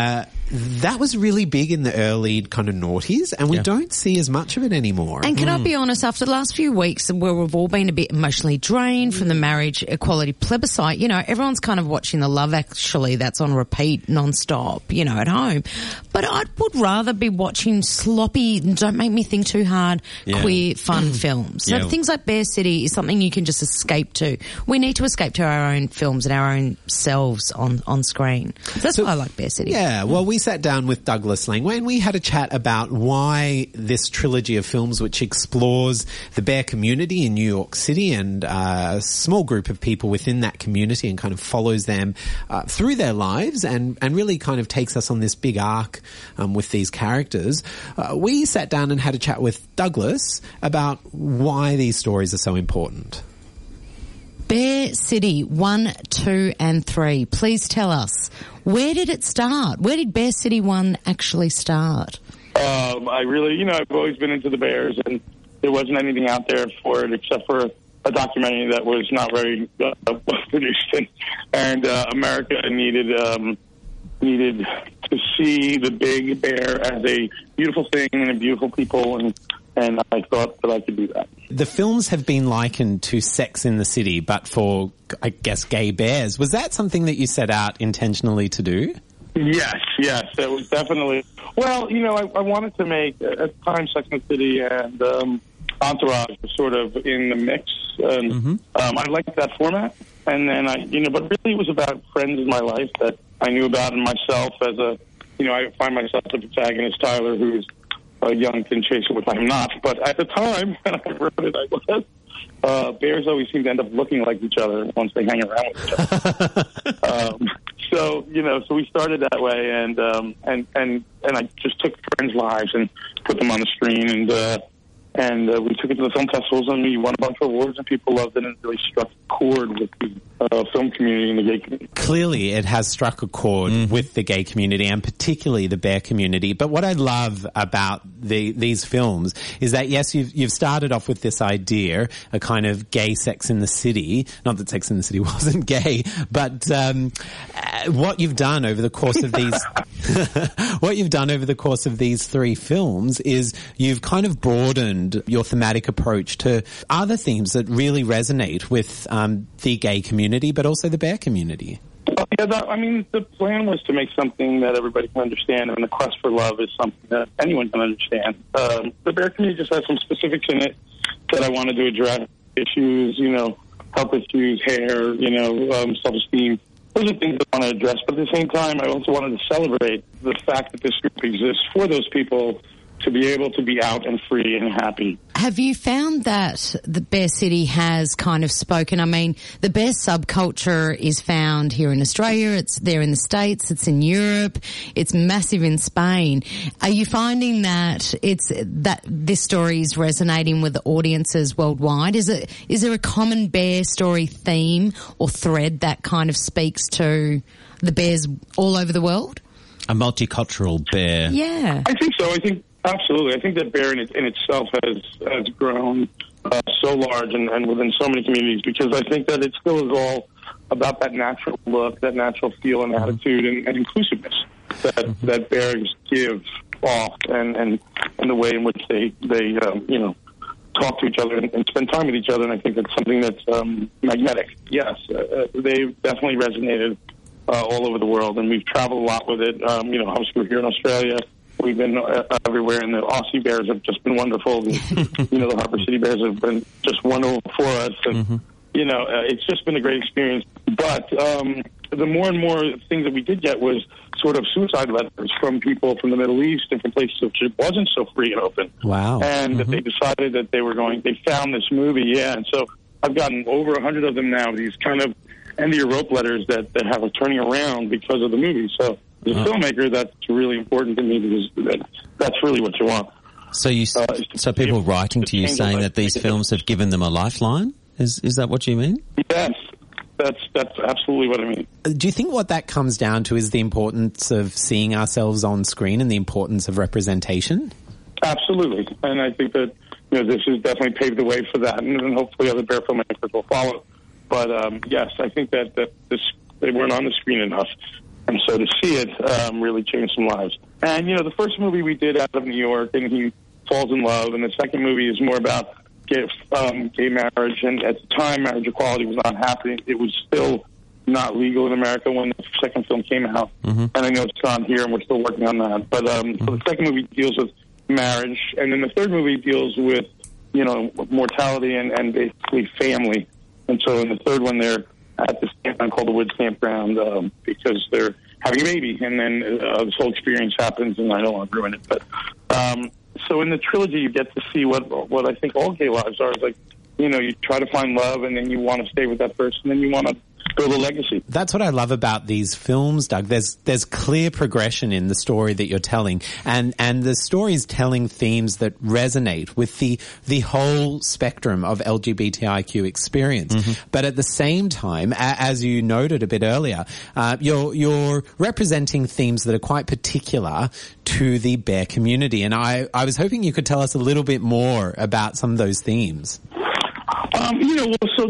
D: that was really big in the early kind of noughties, and we don't see as much of it anymore.
E: And can I be honest, after the last few weeks where we've all been a bit emotionally drained from the marriage equality plebiscite, you know, everyone's kind of watching the Love Actually that's on repeat non-stop, you know, at home. But I would rather be watching sloppy, don't make me think too hard, queer, fun films. So things like Bear City is something you can just escape to. We need to escape to our own films and our own selves on screen. So that's why I like Bear City.
D: Yeah, well, we sat down with Douglas Langway and we had a chat about why this trilogy of films which explores the bear community in New York City and a small group of people within that community and kind of follows them through their lives and really kind of takes us on this big arc with these characters. We sat down and had a chat with Douglas about why these stories are so important.
E: Bear City 1, 2 and 3. Please tell us, where did it start? Where did Bear City 1 actually start?
K: I really, I've always been into the bears, and there wasn't anything out there for it except for a documentary that was not very well produced, and America needed to see the big bear as a beautiful thing and a beautiful people, and I thought that I could do that.
F: The films have been likened to Sex in the City, but for, I guess, gay bears. Was that something that you set out intentionally to do?
K: Yes, it was definitely. Well, I wanted to make, at the time, Sex and the City and Entourage was sort of in the mix, and I liked that format. And then but really it was about friends in my life that I knew about, and myself as a, I find myself the protagonist, Tyler, who's a young tin chaser, which I'm not. But at the time when I wrote it, I was. Bears always seem to end up looking like each other once they hang around with each other. So we started that way, and I just took friends' lives and put them on the screen, and we took it to the film festivals, and we won a bunch of awards, and people loved it, and it really struck a chord with the film community and the gay community.
F: Clearly, it has struck a chord with the gay community, and particularly the bear community. But what I love about these films is that, yes, you've started off with this idea, a kind of gay Sex in the City. Not that Sex in the City wasn't gay, but what you've done over the course of these, three films is you've kind of broadened your thematic approach to other themes that really resonate with the gay community, but also the bear community.
K: Well, the plan was to make something that everybody can understand, and the quest for love is something that anyone can understand. The bear community just has some specifics in it that I wanted to address. Issues, health issues, hair, self-esteem. Those are things I want to address, but at the same time, I also wanted to celebrate the fact that this group exists for those people to be able to be out and free and happy.
E: Have you found that the Bear City has kind of spoken? I mean, the bear subculture is found here in Australia, it's there in the States, it's in Europe, it's massive in Spain. Are you finding that this story is resonating with the audiences worldwide? Is there a common bear story theme or thread that kind of speaks to the bears all over the world?
F: A multicultural bear.
E: Yeah.
K: I think so. Absolutely. I think that bear in itself has grown so large and within so many communities, because I think that it still is all about that natural look, that natural feel and attitude and inclusiveness that bears give off and the way in which they talk to each other and spend time with each other. And I think that's something that's magnetic. Yes, they've definitely resonated all over the world, and we've traveled a lot with it. Obviously we're here in Australia. We've been everywhere, and the Aussie Bears have just been wonderful. The Harbour City Bears have been just wonderful for us. And, it's just been a great experience. But the more and more things that we did get was sort of suicide letters from people from the Middle East and from places which it wasn't so free and open.
F: Wow.
K: And that they decided that they found this movie, and so I've gotten over 100 of them now, these kind of end-of-your rope letters that have a turning around because of the movie. So as a filmmaker, that's really important to me, because that's really what you want.
F: So people writing to you saying that these films have given them a lifeline? Is that what you mean?
K: Yes, that's absolutely what I mean.
D: Do you think what that comes down to is the importance of seeing ourselves on screen and the importance of representation?
K: Absolutely, and I think that this has definitely paved the way for that, and hopefully other bear filmmakers will follow. But yes, I think that they weren't on the screen enough. And so to see it really changed some lives. And, the first movie we did out of New York, and he falls in love, and the second movie is more about gay marriage, and at the time, marriage equality was not happening. It was still not legal in America when the second film came out, and I know it's gone here, and we're still working on that. But so the second movie deals with marriage, and then the third movie deals with, mortality and basically family. And so in the third one, they're at this campground called the Woods Campground because they're having a baby, and then this whole experience happens, and I don't want to ruin it, but so in the trilogy, you get to see what I think all gay lives are. It's like, you try to find love, and then you want to stay with that person, and you want to build a legacy.
D: That's what I love about these films, Doug. There's clear progression in the story that you're telling, and the story's telling themes that resonate with the whole spectrum of LGBTIQ experience. But at the same time, as you noted a bit earlier, you're representing themes that are quite particular to the bear community, and I was hoping you could tell us a little bit more about some of those themes.
K: So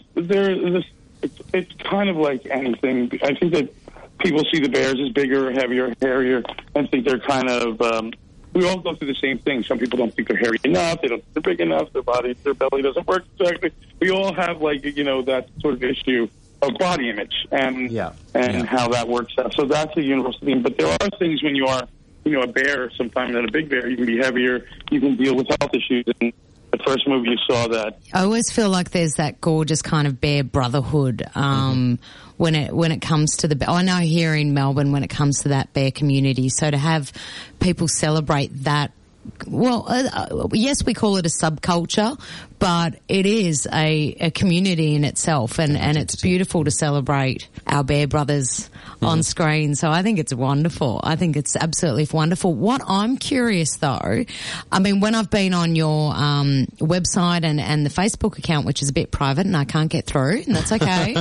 K: it's kind of like anything. I think that people see the bears as bigger, heavier, hairier, and think they're kind of, we all go through the same thing. Some people don't think they're hairy enough, they don't think they're big enough, their belly doesn't work exactly. We all have, that sort of issue of body image and how that works out. So that's a universal theme. But there are things when you are, a bear, sometimes than a big bear, you can be heavier, you can deal with health issues, and the first movie you saw that.
E: I always feel like there's that gorgeous kind of bear brotherhood when it comes to the. I know here in Melbourne when it comes to that bear community. So to have people celebrate that. Well, yes, we call it a subculture, but it is a community in itself, and it's beautiful to celebrate our bear brothers on screen. So I think it's wonderful. I think it's absolutely wonderful. What I'm curious though, I mean, when I've been on your website and the Facebook account, which is a bit private and I can't get through, and that's okay,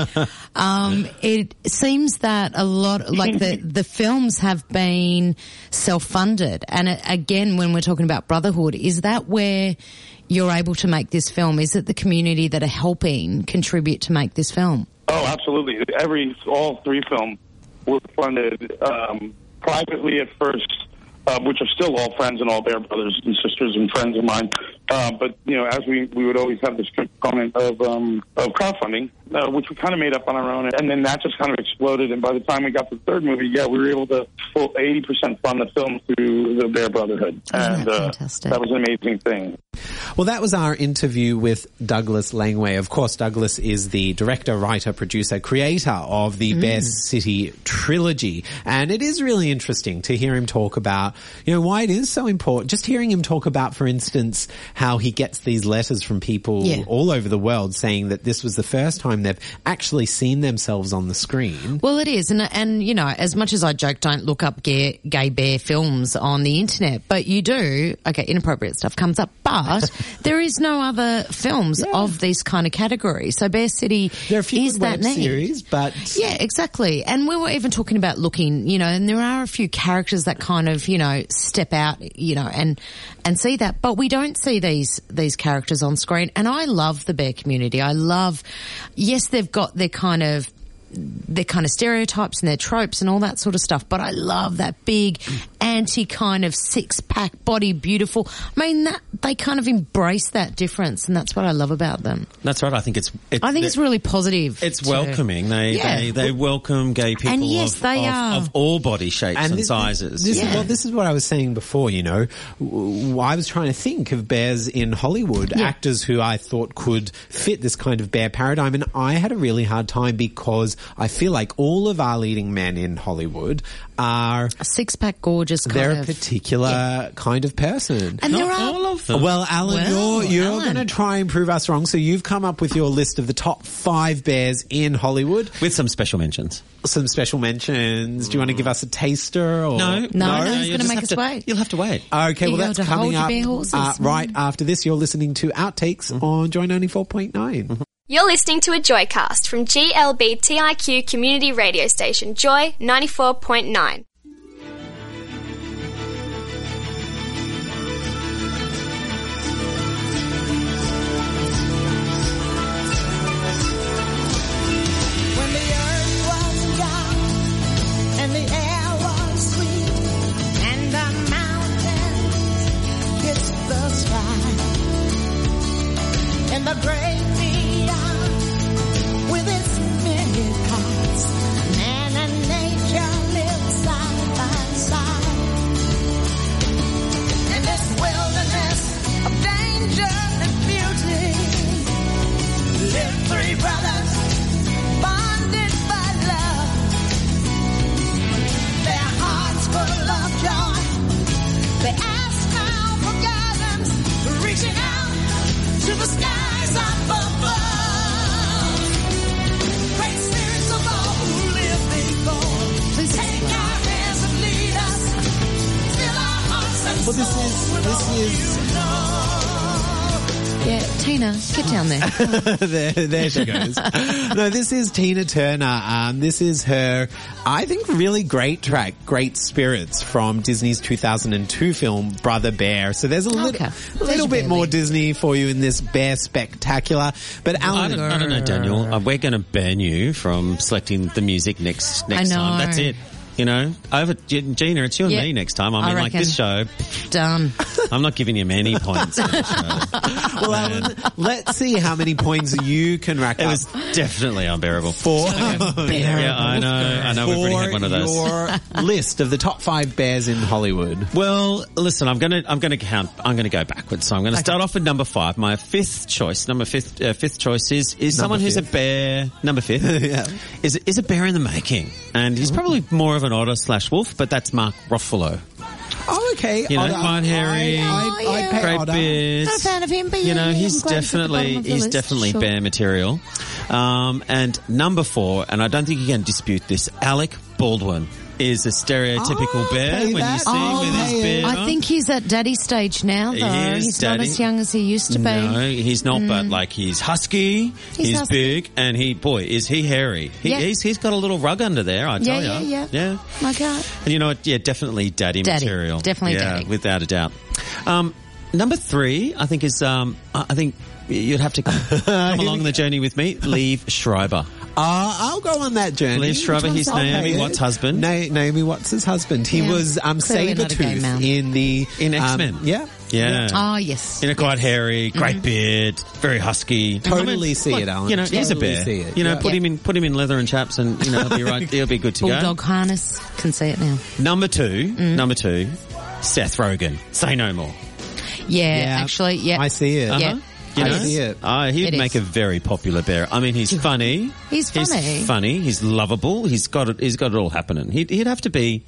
E: it seems that a lot, like the films have been self-funded. And again, when we're talking about brotherhood, is that where you're able to make this film? Is it the community that are helping contribute to make this film?
K: Oh, absolutely. All three films were funded privately at first, which are still all friends and all their brothers and sisters and friends of mine. But, as we would always have this component of crowdfunding, which we kind of made up on our own. And then that just kind of exploded. And by the time we got to the third movie, we were able to full 80% fund the film through the Bear Brotherhood. And that was an amazing thing.
D: Well, that was our interview with Douglas Langway. Of course, Douglas is the director, writer, producer, creator of the Bear City trilogy. And it is really interesting to hear him talk about, why it is so important. Just hearing him talk about, for instance, how he gets these letters from people all over the world saying that this was the first time they've actually seen themselves on the screen.
E: Well, it is. And as much as I joke, don't look up gay bear films on the internet, but you do. Okay, inappropriate stuff comes up, but there is no other films of this kind of category. So Bear City is that name.
D: Series, but
E: yeah, exactly. And we were even talking about looking, and there are a few characters that kind of, step out, and see that, but we don't see these characters on screen. And I love the bear community. Yes, they've got their kind of stereotypes and their tropes and all that sort of stuff, but I love that big anti kind of six-pack body, beautiful. I mean, they kind of embrace that difference, and that's what I love about them.
F: That's right. I think it's
E: really positive.
F: It's welcoming. They welcome gay people,
E: and yes,
F: of all body shapes and sizes.
D: This is what I was saying before, I was trying to think of bears in Hollywood, actors who I thought could fit this kind of bear paradigm, and I had a really hard time because I feel like all of our leading men in Hollywood are
E: a six-pack gorgeous kind
D: they're
E: of.
D: a particular kind of person.
E: And
F: not all of them.
D: Well, Alan, you're going to try and prove us wrong. So you've come up with your list of the top 5 bears in Hollywood.
F: With some special mentions. Do you
D: want to give us a taster? Or?
E: No, he's going to make us wait.
F: You'll have to wait.
D: Okay, well, that's coming up
E: horses,
D: right after this. You're listening to Outtakes on Joy 94.9.
B: You're listening to a Joycast from GLBTIQ community radio station Joy 94.9.
Q: When the earth was young and
D: is...
E: Yeah, Tina, get down there.
D: there she goes. No, this is Tina Turner. This is her, I think, really great track, Great Spirits, from Disney's 2002 film Brother Bear. So there's a little bit more Disney for you in this Bear Spectacular. But Alan,
F: I don't know, Daniel. We're going to ban you from selecting the music next time. That's it. You know, over Gina, it's you and me next time. I mean, like this show.
E: Done.
F: I'm not giving him any points for the show.
D: Well, Alan, let's see how many points you can rack up.
F: It was definitely unbearable.
D: Yeah,
F: I know. We've already had one of those.
D: Your list of the top 5 bears in Hollywood.
F: Well, listen, I'm going to count. I'm going to go backwards. So I'm going to start off with number 5. My fifth choice is someone who's a bear. Number 5 is a bear in the making, and he's probably more of an otter/wolf, but that's Mark Ruffalo.
D: Oh, okay.
F: You know, quite hairy, great beard.
E: Not a fan of him, but
F: you know, he's
E: I'm glad he's at the bottom of the list.
F: definitely
E: Sure.
F: bear material. And number 4, and I don't think you can dispute this, Alec Baldwin is a stereotypical bear when you see with his beard.
E: I think he's at daddy stage now, though. He's not as young as he used to be.
F: No, he's not, but like he's husky, he's
E: husky.
F: big, and is he hairy. He's got a little rug under there, I tell you.
E: Yeah. My God.
F: And you know what? Yeah, definitely daddy material.
E: Definitely
F: yeah,
E: daddy.
F: without a doubt. Number 3, I think is, I think you'd have to come along the journey with me, Liev Schreiber.
D: I'll go on that journey.
F: Liev Schreiber, he's Naomi Watts' husband.
D: Naomi Watts' husband. He was Sabretooth in
F: X-Men.
D: Yeah.
E: Oh, yes.
F: You know, quite hairy, great beard, very husky.
D: Totally see it, Alan.
F: You know, he's a bear.
D: See it.
F: You know, put him in leather and chaps, and you know he'll be right. He'll be good to go.
E: Bulldog harness. Can see it now.
F: Number 2, Seth Rogen. Say no more.
E: Yeah, actually, yeah.
D: I see it.
E: Yeah.
F: You know?
D: I see it.
F: He'd make a very popular bear. I mean, he's funny.
E: He's funny.
F: He's lovable. He's got it all happening. He'd have to be,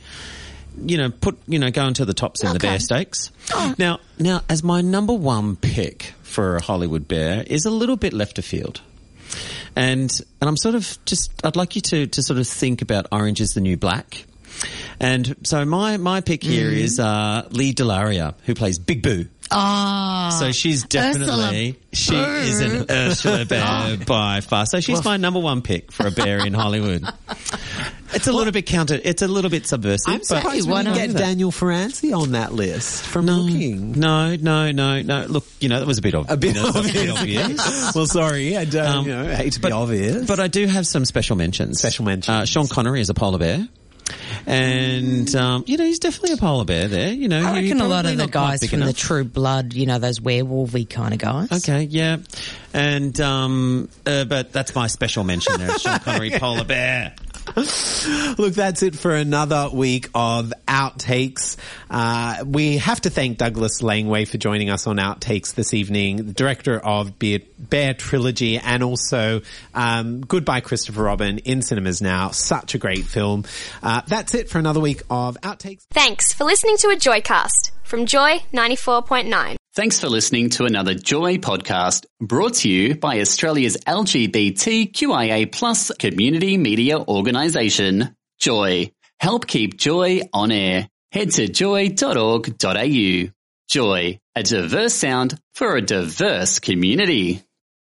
F: going to the tops in the bear stakes. Oh. Now, as my number 1 pick for a Hollywood bear is a little bit left of field. And I'm sort of I'd like you to sort of think about Orange is the New Black. And so my pick here is Lee Delaria, who plays Big Boo.
E: Oh.
F: So she's definitely, she is an Ursula bear by far. So she's my number 1 pick for a bear in Hollywood. It's a little bit subversive.
D: I'm surprised we didn't get Daniel Ferranzi on that list from looking.
F: No. Look, that was a bit obvious.
D: Well, sorry, I don't, hate to be obvious.
F: But I do have some special mentions. Sean Connery is a polar bear. And, he's definitely a polar bear there.
E: I reckon a lot of the guys from the True Blood, those werewolfy kind of guys.
F: Okay, yeah. And, but that's my special mention there, Sean Connery, polar bear.
D: Look, that's it for another week of Outtakes. We have to thank Douglas Langway for joining us on Outtakes this evening, the director of Bear Trilogy, and also Goodbye Christopher Robin in cinemas now. Such a great film. That's it for another week of Outtakes.
B: Thanks for listening to a Joycast from Joy 94.9.
S: Thanks for listening to another Joy podcast brought to you by Australia's LGBTQIA+ community media organisation, Joy. Help keep Joy on air. Head to joy.org.au. Joy, a diverse sound for a diverse community.